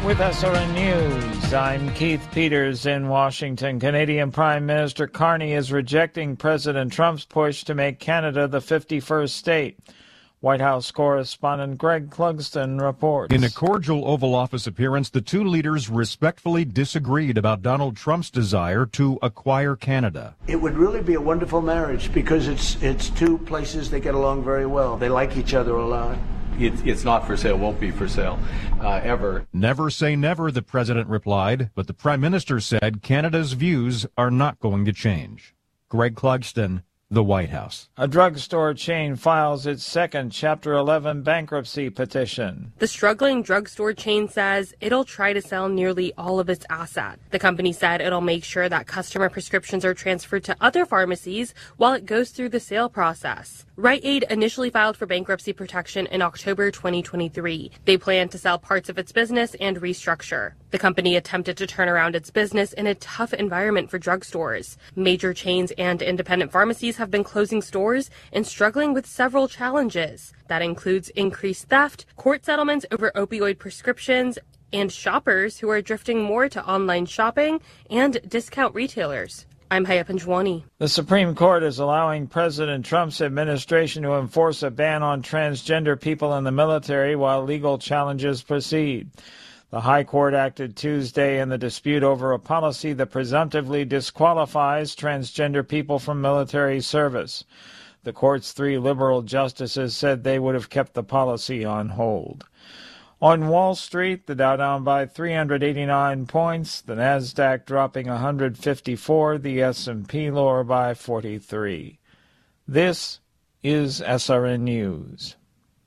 With SRN News, I'm Keith Peters in Washington. Canadian Prime Minister Carney is rejecting President Trump's push to make Canada the 51st state. White House correspondent Greg Clugston reports. In a cordial Oval Office appearance, the two leaders respectfully disagreed about Donald Trump's desire to acquire Canada. It would really be a wonderful marriage because it's two places that get along very well. They like each other a lot. It's not for sale, won't be for sale, ever. Never say never, the president replied, but the prime minister said Canada's views are not going to change. Greg Clugston, the White House. A drugstore chain files its second Chapter 11 bankruptcy petition. The struggling drugstore chain says it'll try to sell nearly all of its assets. The company said it'll make sure that customer prescriptions are transferred to other pharmacies while it goes through the sale process. Rite Aid initially filed for bankruptcy protection in October 2023. They plan to sell parts of its business and restructure. The company attempted to turn around its business in a tough environment for drugstores. Major chains and independent pharmacies have been closing stores and struggling with several challenges. That includes increased theft, court settlements over opioid prescriptions, and shoppers who are drifting more to online shopping and discount retailers. I'm Haya Panjwani. The Supreme Court is allowing President Trump's administration to enforce a ban on transgender people in the military while legal challenges proceed. The High Court acted Tuesday in the dispute over a policy that presumptively disqualifies transgender people from military service. The court's three liberal justices said they would have kept the policy on hold. On Wall Street, the Dow down by 389 points, the Nasdaq dropping 154, the S&P lower by 43. This is SRN News.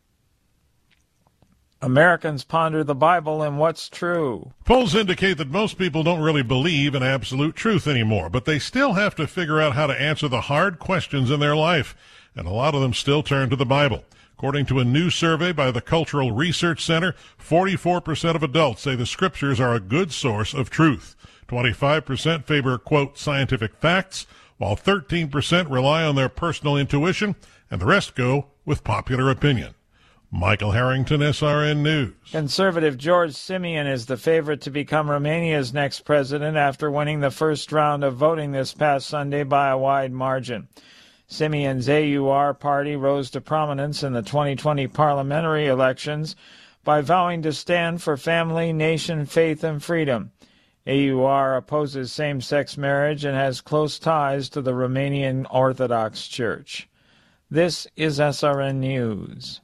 Americans ponder the Bible and what's true. Polls indicate that most people don't really believe in absolute truth anymore, but they still have to figure out how to answer the hard questions in their life, and a lot of them still turn to the Bible. According to a new survey by the Cultural Research Center, 44% of adults say the scriptures are a good source of truth. 25% favor, quote, scientific facts, while 13% rely on their personal intuition, and the rest go with popular opinion. Michael Harrington, SRN News. Conservative George Simeon is the favorite to become Romania's next president after winning the first round of voting this past Sunday by a wide margin. Simeon's AUR party rose to prominence in the 2020 parliamentary elections by vowing to stand for family, nation, faith, and freedom. AUR opposes same-sex marriage and has close ties to the Romanian Orthodox Church. This is SRN News.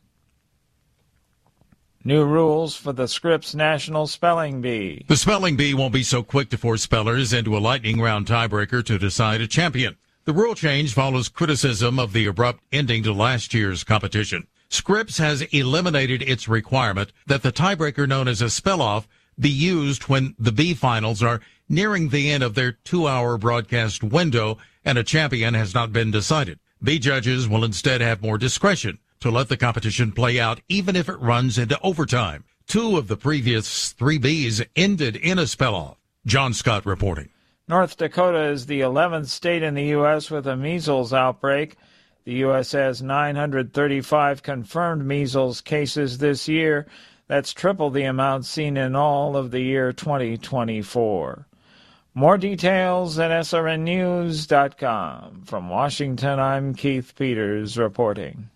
New rules for the Scripps National Spelling Bee. The Spelling Bee won't be so quick to force spellers into a lightning round tiebreaker to decide a champion. The rule change follows criticism of the abrupt ending to last year's competition. Scripps has eliminated its requirement that the tiebreaker known as a spell-off be used when the Bee finals are nearing the end of their 2-hour broadcast window and a champion has not been decided. Bee judges will instead have more discretion to let the competition play out even if it runs into overtime. 2 of the previous 3 Bees ended in a spell-off. John Scott reporting. North Dakota is the 11th state in the U.S. with a measles outbreak. The U.S. has 935 confirmed measles cases this year. That's triple the amount seen in all of the year 2024. More details at srnnews.com. From Washington, I'm Keith Peters reporting.